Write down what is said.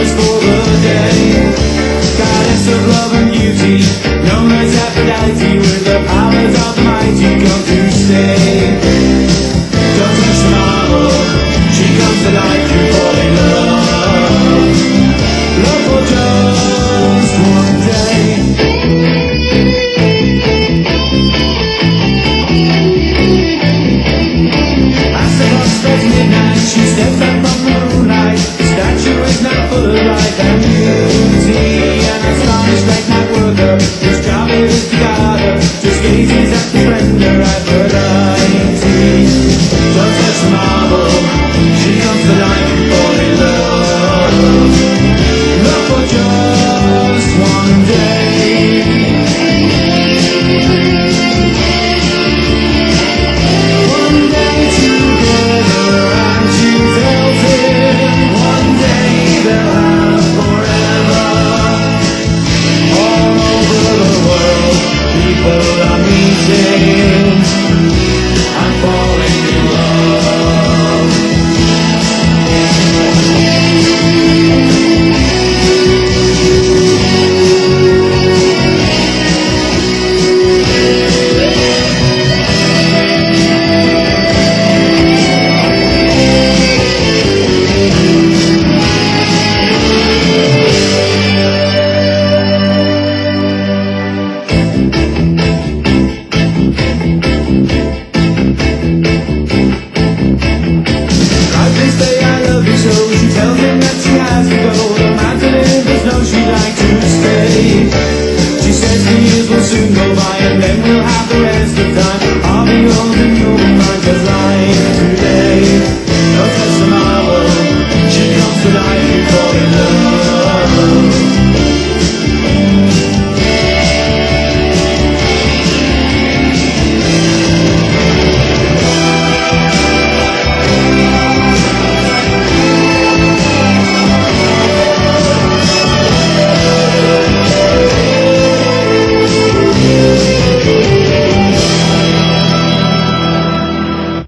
just for the day. Goddess of love and beauty, known as Aphrodite, with the powers of the mighty come to stay. Don't touch the marble, she comes to life, you fall in love. Love for just one day. As the clock strikes midnight, she steps out from the moonlight. The statue is now full of life and beauty. An astonished like night worker, whose job it is to guard her, just gazes at the splendor of Aphrodite. Don't touch the marble, she comes to life and fall in love. Love for just one day. One day together and she tells him, one day they'll have forever. All over the world, people are meeting and falling in love. I can say I love you so, she tells him that she has to go. The man delivers no, she'd like to stay. She says the years will soon go by and then we'll have the rest of time. I'll be old and you'll be mine, 'cause life